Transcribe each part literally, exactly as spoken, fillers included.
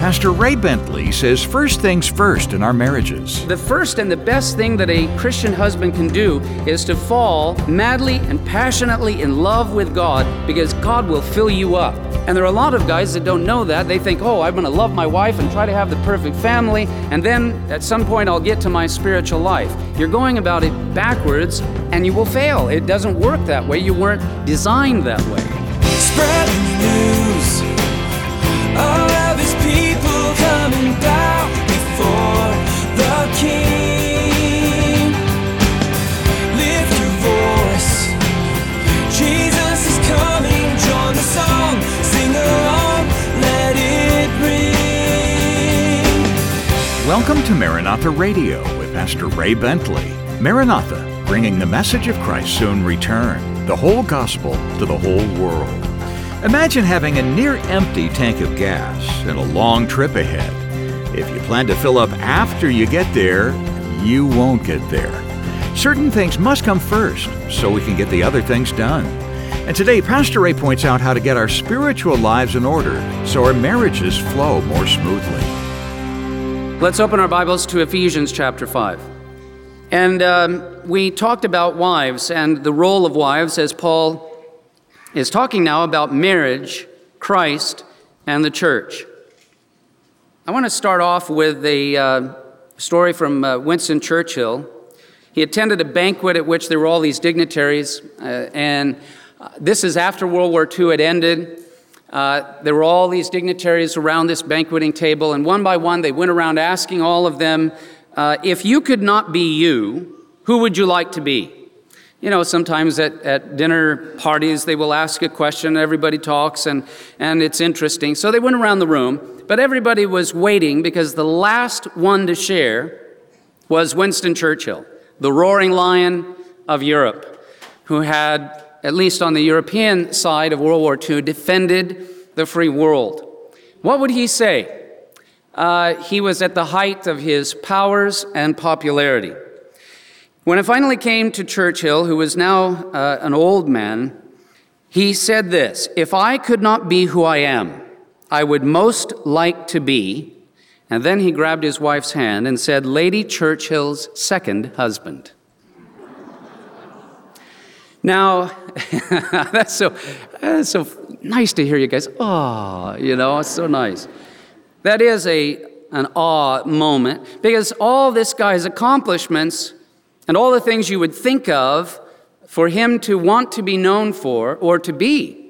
Pastor Ray Bentley says first things first in our marriages. The first and the best thing that a Christian husband can do is to fall madly and passionately in love with God, because God will fill you up. And there are a lot of guys that don't know that. They think, oh, I'm going to love my wife and try to have the perfect family, and then at some point I'll get to my spiritual life. You're going about it backwards, and you will fail. It doesn't work that way. You weren't designed that way. Spreading the news, all of his people coming down before the King. Lift your voice, Jesus is coming. Join the song, sing along, let it ring. Welcome to Maranatha Radio with Pastor Ray Bentley. Maranatha, bringing the message of Christ's soon return, the whole gospel to the whole world. Imagine having a near-empty tank of gas and a long trip ahead. If you plan to fill up after you get there, you won't get there. Certain things must come first so we can get the other things done. And today, Pastor Ray points out how to get our spiritual lives in order so our marriages flow more smoothly. Let's open our Bibles to Ephesians chapter five. And um, we talked about wives and the role of wives as Paul is talking now about marriage, Christ, and the church. I want to start off with a uh, story from uh, Winston Churchill. He attended a banquet at which there were all these dignitaries, uh, and uh, this is after World War Two had ended. Uh, there were all these dignitaries around this banqueting table, and one by one they went around asking all of them, uh, if you could not be you, who would you like to be? You know, sometimes at, at dinner parties, they will ask a question, everybody talks, and, and it's interesting. So they went around the room, but everybody was waiting because the last one to share was Winston Churchill, the roaring lion of Europe, who had, at least on the European side of World War Two, defended the free world. What would he say? Uh, he was at the height of his powers and popularity. When it finally came to Churchill, who was now uh, an old man, he said this, if I could not be who I am, I would most like to be, and then he grabbed his wife's hand and said, Lady Churchill's second husband. Now, that's so, that's so nice to hear you guys, oh, you know, it's so nice. That is a an awe moment, because all this guy's accomplishments and all the things you would think of for him to want to be known for or to be.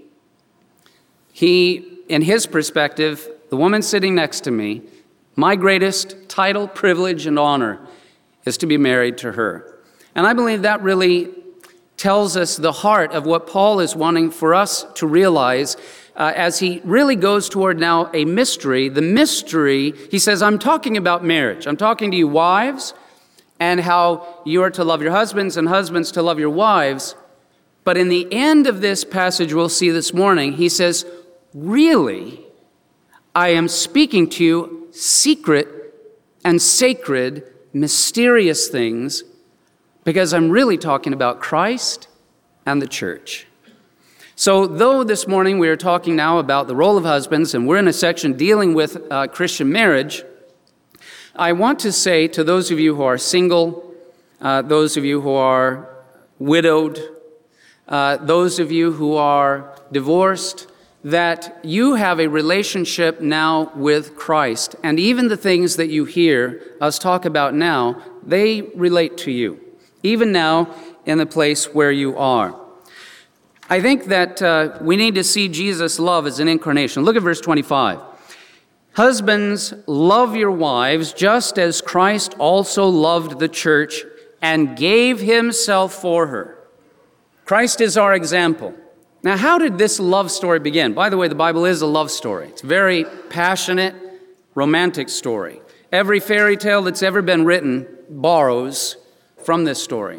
He, in his perspective, the woman sitting next to me, my greatest title, privilege, and honor is to be married to her. And I believe that really tells us the heart of what Paul is wanting for us to realize uh, as he really goes toward now a mystery. The mystery, he says, I'm talking about marriage. I'm talking to you wives, and how you are to love your husbands and husbands to love your wives. But in the end of this passage we'll see this morning, he says, really, I am speaking to you secret and sacred, mysterious things, because I'm really talking about Christ and the church. So though this morning we are talking now about the role of husbands, and we're in a section dealing with uh, Christian marriage, I want to say to those of you who are single, uh, those of you who are widowed, uh, those of you who are divorced, that you have a relationship now with Christ. And even the things that you hear us talk about now, they relate to you, even now in the place where you are. I think that uh, we need to see Jesus' love as an incarnation. Look at verse twenty-five. Husbands, love your wives, just as Christ also loved the church and gave himself for her. Christ is our example. Now, how did this love story begin? By the way, the Bible is a love story. It's a very passionate, romantic story. Every fairy tale that's ever been written borrows from this story.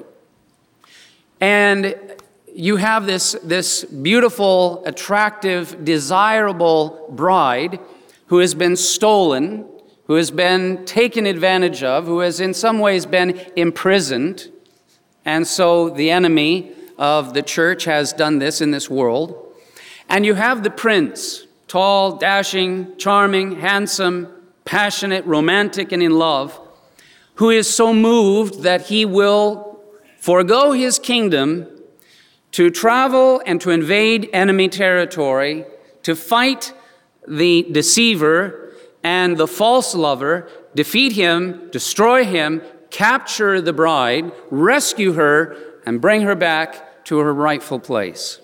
And you have this, this beautiful, attractive, desirable bride who has been stolen, who has been taken advantage of, who has in some ways been imprisoned. And so the enemy of the church has done this in this world. And you have the prince, tall, dashing, charming, handsome, passionate, romantic, and in love, who is so moved that he will forego his kingdom to travel and to invade enemy territory, to fight the deceiver and the false lover, defeat him, destroy him, capture the bride, rescue her, and bring her back to her rightful place.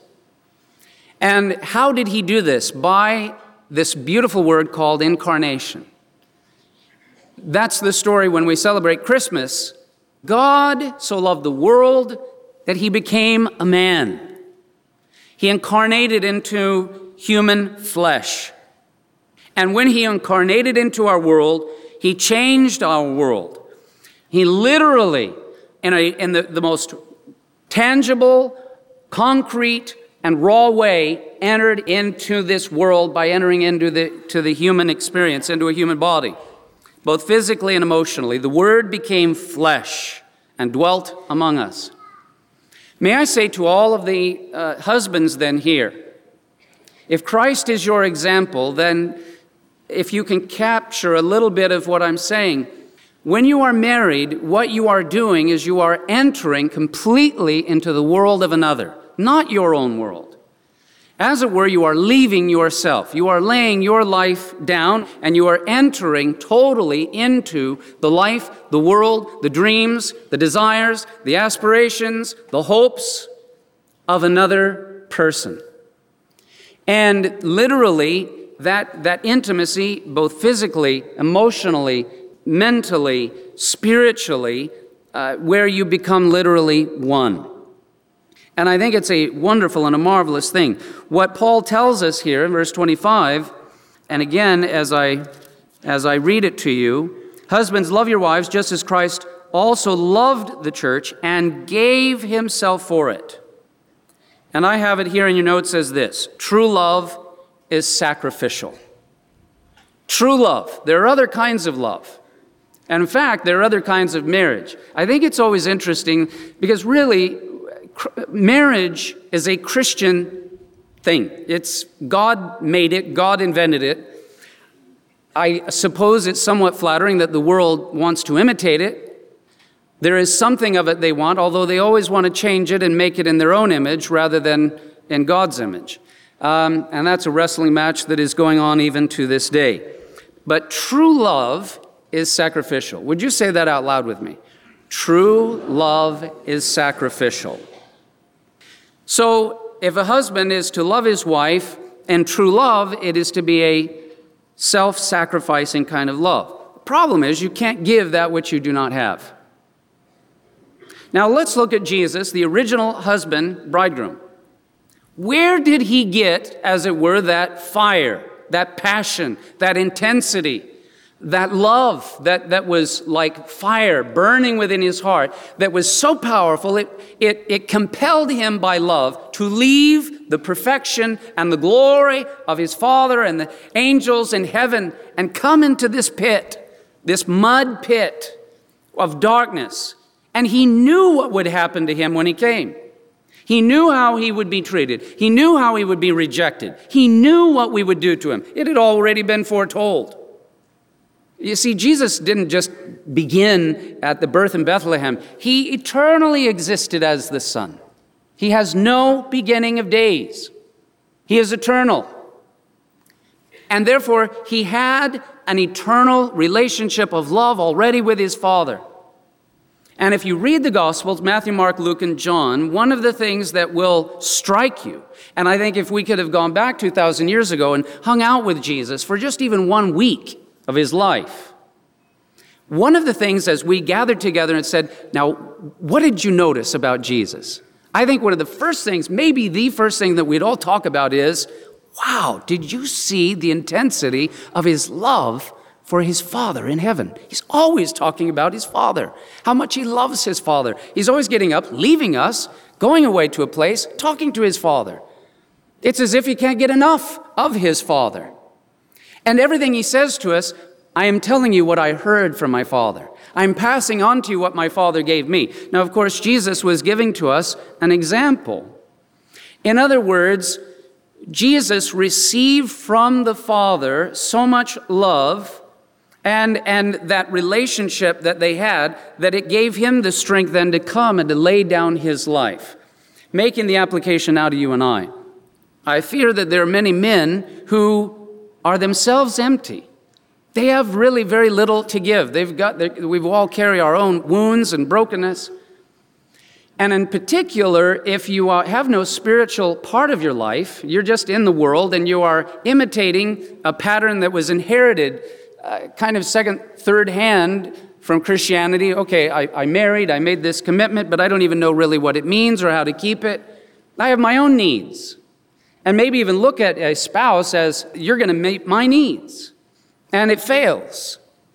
And how did he do this? By this beautiful word called incarnation. That's the story when we celebrate Christmas. God so loved the world that he became a man. He incarnated into human flesh. And when he incarnated into our world, he changed our world. He literally, in, a, in the, the most tangible, concrete, and raw way, entered into this world by entering into the, to the human experience, into a human body, both physically and emotionally. The Word became flesh and dwelt among us. May I say to all of the uh, husbands then here, if Christ is your example, then if you can capture a little bit of what I'm saying, when you are married, what you are doing is you are entering completely into the world of another, not your own world. As it were, you are leaving yourself. You are laying your life down, and you are entering totally into the life, the world, the dreams, the desires, the aspirations, the hopes of another person. And literally, that, that intimacy, both physically, emotionally, mentally, spiritually, uh, where you become literally one. And I think it's a wonderful and a marvelous thing. What Paul tells us here in verse twenty-five, and again, as I, as I read it to you, husbands, love your wives just as Christ also loved the church and gave himself for it. And I have it here in your notes as this: true love is sacrificial. True love. There are other kinds of love. And in fact, there are other kinds of marriage. I think it's always interesting because really, marriage is a Christian thing. It's God made it, God invented it. I suppose it's somewhat flattering that the world wants to imitate it. There is something of it they want, although they always want to change it and make it in their own image rather than in God's image. Um, and that's a wrestling match that is going on even to this day. But true love is sacrificial. Would you say that out loud with me? True love is sacrificial. So if a husband is to love his wife, and true love, it is to be a self-sacrificing kind of love. The problem is you can't give that which you do not have. Now let's look at Jesus, the original husband, bridegroom. Where did he get, as it were, that fire, that passion, that intensity, that love that, that was like fire burning within his heart, that was so powerful, it, it, it compelled him by love to leave the perfection and the glory of his Father and the angels in heaven and come into this pit, this mud pit of darkness. And he knew what would happen to him when he came. He knew how he would be treated. He knew how he would be rejected. He knew what we would do to him. It had already been foretold. You see, Jesus didn't just begin at the birth in Bethlehem. He eternally existed as the Son. He has no beginning of days. He is eternal. And therefore, he had an eternal relationship of love already with his Father. And if you read the Gospels, Matthew, Mark, Luke, and John, one of the things that will strike you, and I think if we could have gone back two thousand years ago and hung out with Jesus for just even one week of his life, one of the things as we gathered together and said, now, what did you notice about Jesus? I think one of the first things, maybe the first thing that we'd all talk about is, wow, did you see the intensity of his love for his Father in heaven? He's always talking about his Father, how much he loves his Father. He's always getting up, leaving us, going away to a place, talking to his Father. It's as if he can't get enough of his Father. And everything he says to us, I am telling you what I heard from my Father. I'm passing on to you what my Father gave me. Now, of course, Jesus was giving to us an example. In other words, Jesus received from the Father so much love and, and that relationship that they had that it gave him the strength then to come and to lay down his life, making the application now to you and I. I fear that there are many men who are themselves empty. They have really very little to give. They've got, we've all carry our own wounds and brokenness. And in particular, if you have no spiritual part of your life, you're just in the world and you are imitating a pattern that was inherited uh, kind of second, third hand from Christianity. Okay, I, I married, I made this commitment, but I don't even know really what it means or how to keep it. I have my own needs. And maybe even look at a spouse as, you're going to meet my needs. And it fails.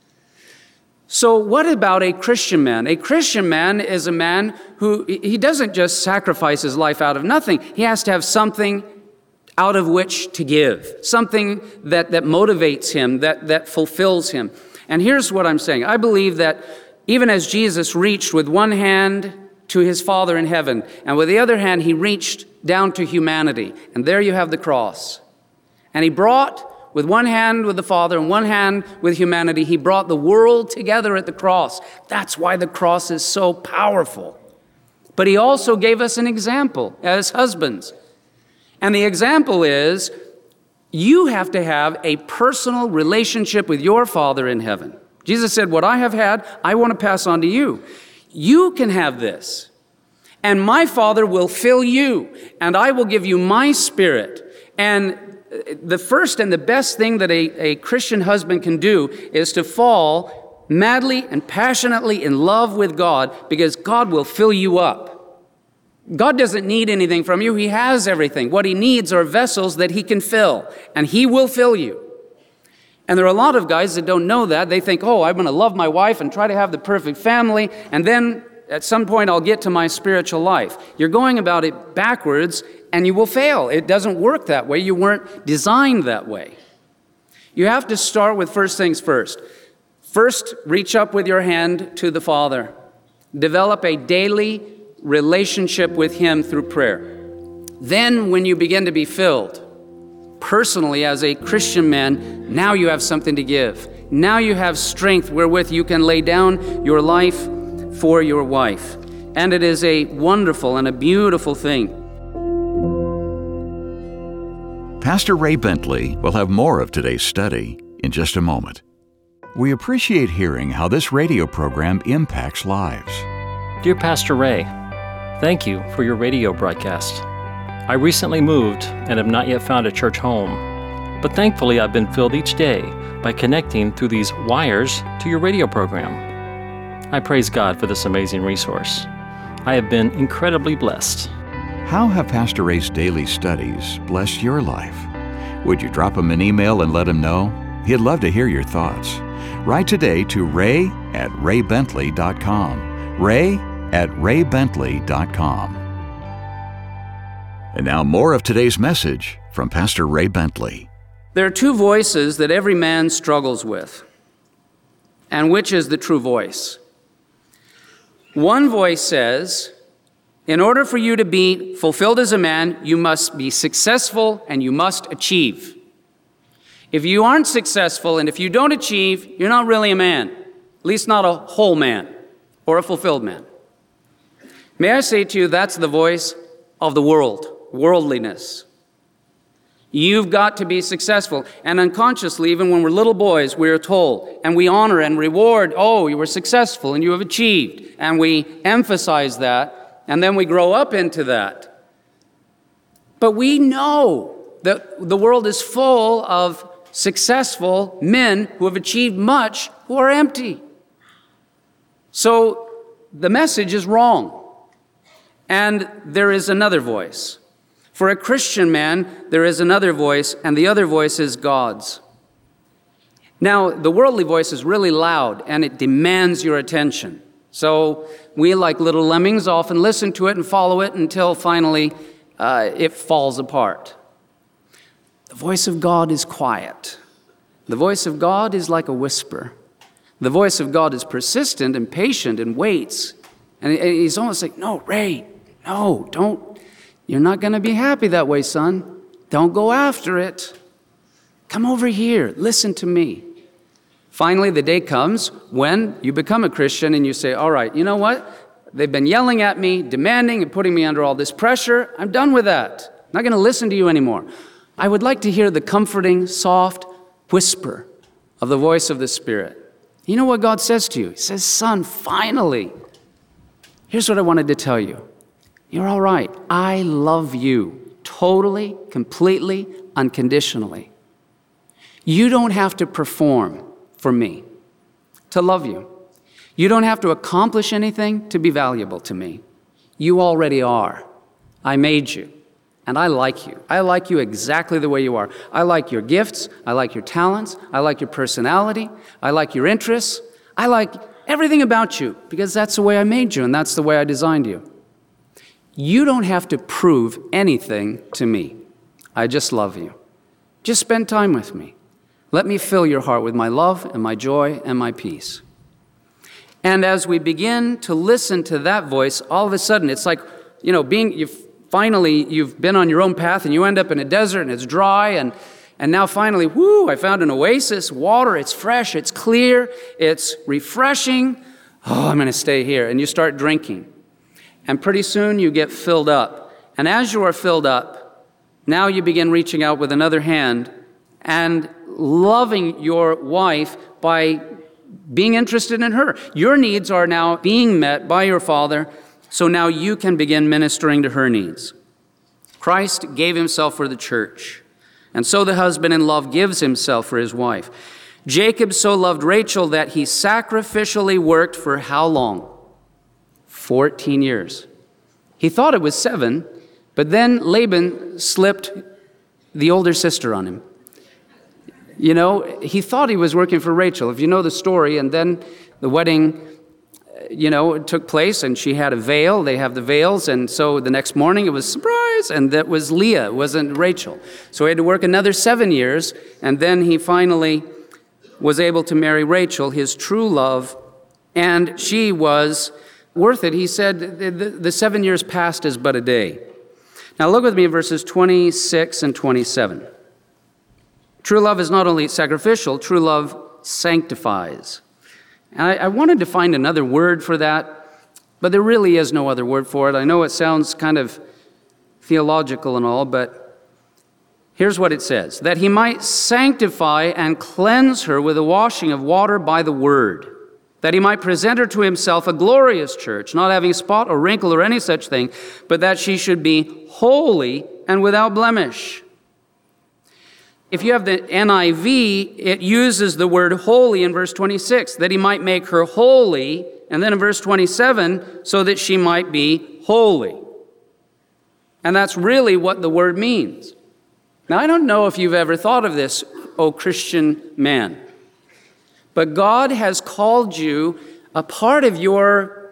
So what about a Christian man? A Christian man is a man who, he doesn't just sacrifice his life out of nothing. He has to have something out of which to give, something that, that motivates him, that, that fulfills him. And here's what I'm saying. I believe that even as Jesus reached with one hand to his Father in heaven, and with the other hand he reached down to humanity, and there you have the cross. And he brought, with one hand with the Father and one hand with humanity, he brought the world together at the cross. That's why the cross is so powerful. But he also gave us an example as husbands. And the example is, you have to have a personal relationship with your Father in heaven. Jesus said, what I have had, I want to pass on to you. You can have this. And my Father will fill you, and I will give you my Spirit. And the first and the best thing that a, a Christian husband can do is to fall madly and passionately in love with God, because God will fill you up. God doesn't need anything from you. He has everything. What he needs are vessels that he can fill, and he will fill you. And there are a lot of guys that don't know that. They think, oh, I'm going to love my wife and try to have the perfect family, and then at some point I'll get to my spiritual life. You're going about it backwards, and you will fail. It doesn't work that way. You weren't designed that way. You have to start with first things first. First, reach up with your hand to the Father. Develop a daily relationship with him through prayer. Then, when you begin to be filled, personally as a Christian man, now you have something to give. Now you have strength wherewith you can lay down your life for your wife. And it is a wonderful and a beautiful thing. Pastor Ray Bentley will have more of today's study in just a moment. We appreciate hearing how this radio program impacts lives. Dear Pastor Ray, thank you for your radio broadcast. I recently moved and have not yet found a church home, but thankfully I've been filled each day by connecting through these wires to your radio program. I praise God for this amazing resource. I have been incredibly blessed. How have Pastor Ray's daily studies blessed your life? Would you drop him an email and let him know? He'd love to hear your thoughts. Write today to ray at ray bentley dot com. Ray at ray bentley dot com. And now more of today's message from Pastor Ray Bentley. There are two voices that every man struggles with. And which is the true voice? One voice says, in order for you to be fulfilled as a man, you must be successful and you must achieve. If you aren't successful and if you don't achieve, you're not really a man, at least not a whole man or a fulfilled man. May I say to you, that's the voice of the world, worldliness. You've got to be successful. And unconsciously, even when we're little boys, we are told, and we honor and reward, oh, you were successful and you have achieved. And we emphasize that. And then we grow up into that. But we know that the world is full of successful men who have achieved much who are empty. So the message is wrong. And there is another voice. For a Christian man, there is another voice, and the other voice is God's. Now, the worldly voice is really loud, and it demands your attention. So we, like little lemmings, often listen to it and follow it until finally uh, it falls apart. The voice of God is quiet. The voice of God is like a whisper. The voice of God is persistent and patient and waits. And he's almost like, no, Ray, no, don't. You're not going to be happy that way, son. Don't go after it. Come over here. Listen to me. Finally, the day comes when you become a Christian and you say, all right, you know what? They've been yelling at me, demanding and putting me under all this pressure. I'm done with that. I'm not going to listen to you anymore. I would like to hear the comforting, soft whisper of the voice of the Spirit. You know what God says to you? He says, son, finally, here's what I wanted to tell you. You're all right. I love you totally, completely, unconditionally. You don't have to perform for me to love you. You don't have to accomplish anything to be valuable to me. You already are. I made you, and I like you. I like you exactly the way you are. I like your gifts. I like your talents. I like your personality. I like your interests. I like everything about you because that's the way I made you, and that's the way I designed you. You don't have to prove anything to me. I just love you. Just spend time with me. Let me fill your heart with my love and my joy and my peace. And as we begin to listen to that voice, all of a sudden, it's like, you know, being, you've finally, you've been on your own path and you end up in a desert and it's dry and, and now finally, whoo, I found an oasis, water, it's fresh, it's clear, it's refreshing. Oh, I'm going to stay here. And you start drinking. And pretty soon you get filled up. And as you are filled up, now you begin reaching out with another hand and loving your wife by being interested in her. Your needs are now being met by your Father, so now you can begin ministering to her needs. Christ gave himself for the church, and so the husband in love gives himself for his wife. Jacob so loved Rachel that he sacrificially worked for how long? fourteen years. He thought it was seven, but then Laban slipped the older sister on him. You know, he thought he was working for Rachel, if you know the story, and then the wedding, you know, took place, and she had a veil. They have the veils, and so the next morning it was surprise, and that was Leah, it wasn't Rachel. So he had to work another seven years, and then he finally was able to marry Rachel, his true love, and she was worth it. He said, the, the, the seven years passed as but a day. Now look with me at verses twenty-six and twenty-seven. True love is not only sacrificial, true love sanctifies. And I, I wanted to find another word for that, but there really is no other word for it. I know it sounds kind of theological and all, but here's what it says. That he might sanctify and cleanse her with the washing of water by the word, that he might present her to himself a glorious church, not having spot or wrinkle or any such thing, but that she should be holy and without blemish. If you have the N I V, it uses the word holy in verse twenty-six, that he might make her holy, and then in verse twenty-seven, so that she might be holy. And that's really what the word means. Now, I don't know if you've ever thought of this, O Christian man, but God has called you, a part of your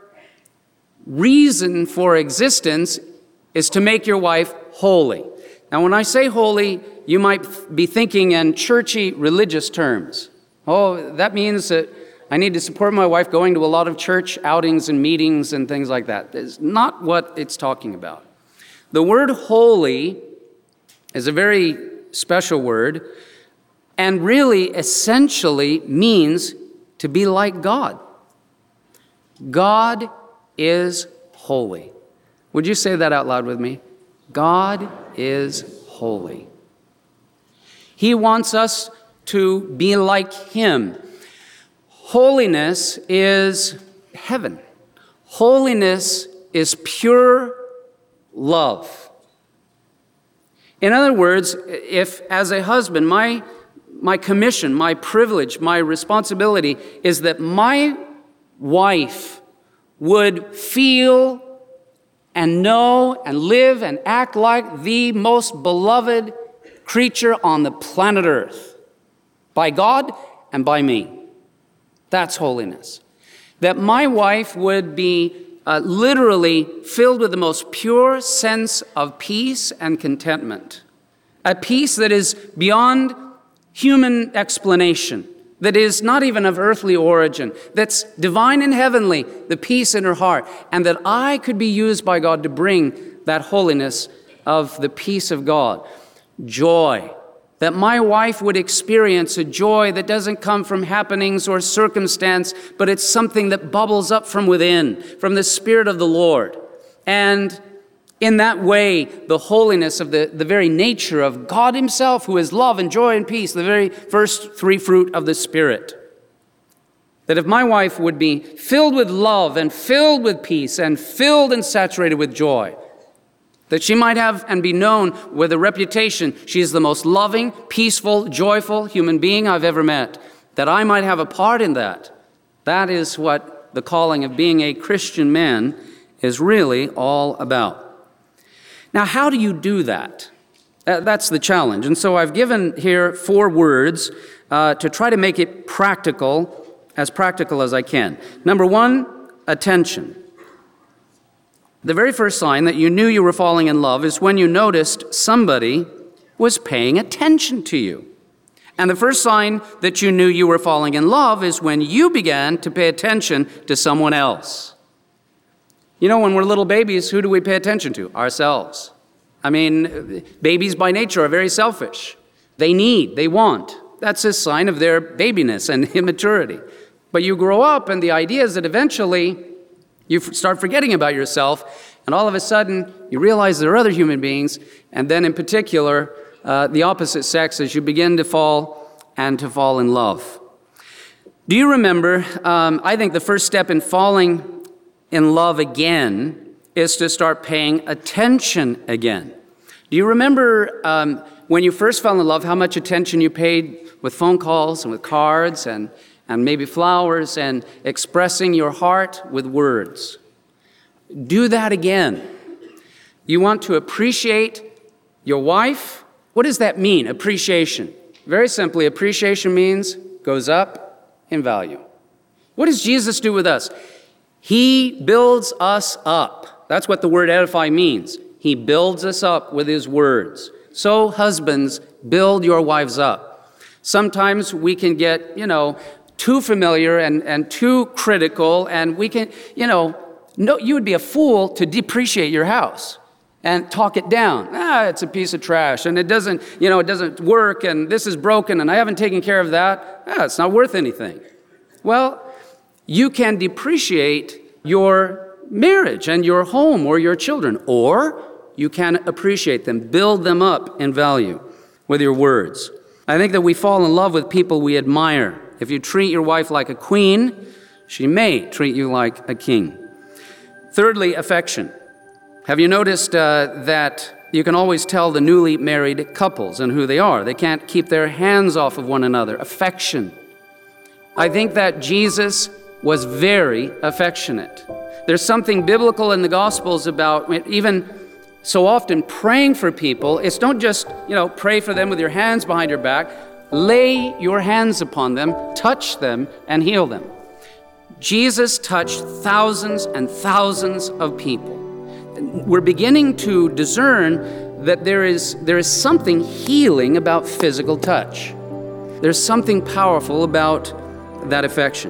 reason for existence is to make your wife holy. Now, when I say holy, you might be thinking in churchy religious terms. Oh, that means that I need to support my wife going to a lot of church outings and meetings and things like that. That's not what it's talking about. The word holy is a very special word and really essentially means to be like God. God is holy. Would you say that out loud with me? God is holy. He wants us to be like him. Holiness is heaven. Holiness is pure love. In other words, if as a husband, my, my commission, my privilege, my responsibility is that my wife would feel and know and live and act like the most beloved creature on the planet Earth by God and by me. That's holiness. That my wife would be uh, literally filled with the most pure sense of peace and contentment. A peace that is beyond human explanation, that is not even of earthly origin, that's divine and heavenly, the peace in her heart, and that I could be used by God to bring that holiness of the peace of God. joy. That my wife would experience a joy that doesn't come from happenings or circumstance, but it's something that bubbles up from within, from the Spirit of the Lord. And in that way, the holiness of the, the very nature of God himself, who is love and joy and peace, the very first three fruit of the Spirit. That if my wife would be filled with love and filled with peace and filled and saturated with joy, that she might have and be known with a reputation, she is the most loving, peaceful, joyful human being I've ever met, that I might have a part in that. That is what the calling of being a Christian man is really all about. Now, how do you do that? That's the challenge. And so I've given here four words uh, to try to make it practical, as practical as I can. Number one, attention. The very first sign that you knew you were falling in love is when you noticed somebody was paying attention to you. And the first sign that you knew you were falling in love is when you began to pay attention to someone else. You know, when we're little babies, who do we pay attention to? Ourselves. I mean, babies by nature are very selfish. They need, they want. That's a sign of their babiness and immaturity. But you grow up, and the idea is that eventually you start forgetting about yourself, and all of a sudden you realize there are other human beings, and then in particular, uh, the opposite sex, as you begin to fall and to fall in love. Do you remember, um, I think the first step in falling in love again is to start paying attention again. Do you remember um, when you first fell in love, how much attention you paid with phone calls and with cards and and maybe flowers, and expressing your heart with words? Do that again. You want to appreciate your wife? What does that mean, appreciation? Very simply, appreciation means goes up in value. What does Jesus do with us? He builds us up. That's what the word edify means. He builds us up with his words. So husbands, build your wives up. Sometimes we can get, you know, too familiar and, and too critical, and we can, you know, no, you would be a fool to depreciate your house and talk it down. Ah, it's a piece of trash, and it doesn't, you know, it doesn't work, and this is broken, and I haven't taken care of that. Ah, it's not worth anything. Well, you can depreciate your marriage and your home or your children, or you can appreciate them, build them up in value with your words. I think that we fall in love with people we admire. If you treat your wife like a queen, she may treat you like a king. Thirdly, affection. Have you noticed uh, that you can always tell the newly married couples and who they are? They can't keep their hands off of one another. Affection. I think that Jesus was very affectionate. There's something biblical in the Gospels about even so often praying for people. It's don't just, you know, pray for them with your hands behind your back. Lay your hands upon them, touch them, and heal them. Jesus touched thousands and thousands of people. We're beginning to discern that there is, there is something healing about physical touch. There's something powerful about that affection.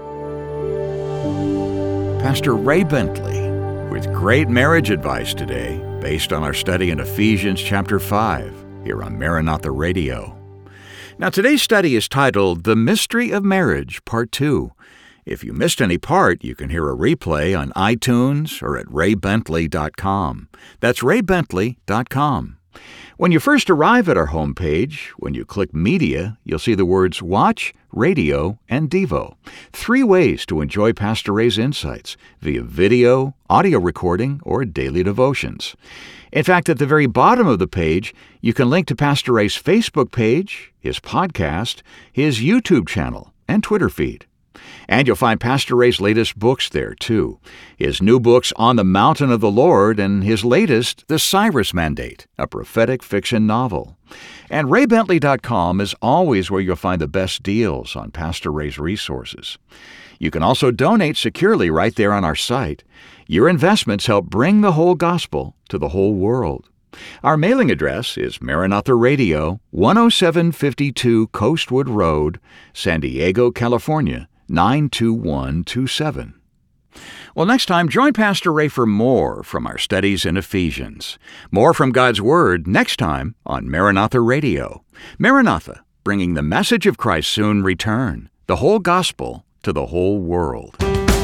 Pastor Ray Bentley with great marriage advice today based on our study in Ephesians chapter five here on Maranatha Radio. Now, today's study is titled The Mystery of Marriage, Part two. If you missed any part, you can hear a replay on iTunes or at ray bentley dot com. That's ray bentley dot com. When you first arrive at our homepage, when you click Media, you'll see the words Watch, Radio, and Devo. Three ways to enjoy Pastor Ray's insights via video, audio recording, or daily devotions. In fact, at the very bottom of the page, you can link to Pastor Ray's Facebook page, his podcast, his YouTube channel, and Twitter feed. And you'll find Pastor Ray's latest books there, too. His new books, On the Mountain of the Lord, and his latest, The Cyrus Mandate, a prophetic fiction novel. And ray bentley dot com is always where you'll find the best deals on Pastor Ray's resources. You can also donate securely right there on our site. Your investments help bring the whole gospel to the whole world. Our mailing address is Maranatha Radio, one oh seven fifty-two Coastwood Road, San Diego, California, nine two one two seven. Well, next time, join Pastor Ray for more from our studies in Ephesians. More from God's Word next time on Maranatha Radio. Maranatha, bringing the message of Christ's soon return, the whole gospel to the whole world.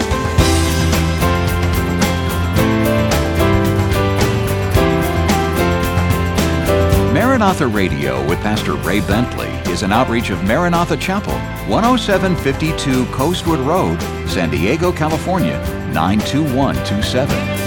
Maranatha Radio with Pastor Ray Bentley is an outreach of Maranatha Chapel, one oh seven fifty-two Coastwood Road, San Diego, California, nine two one two seven.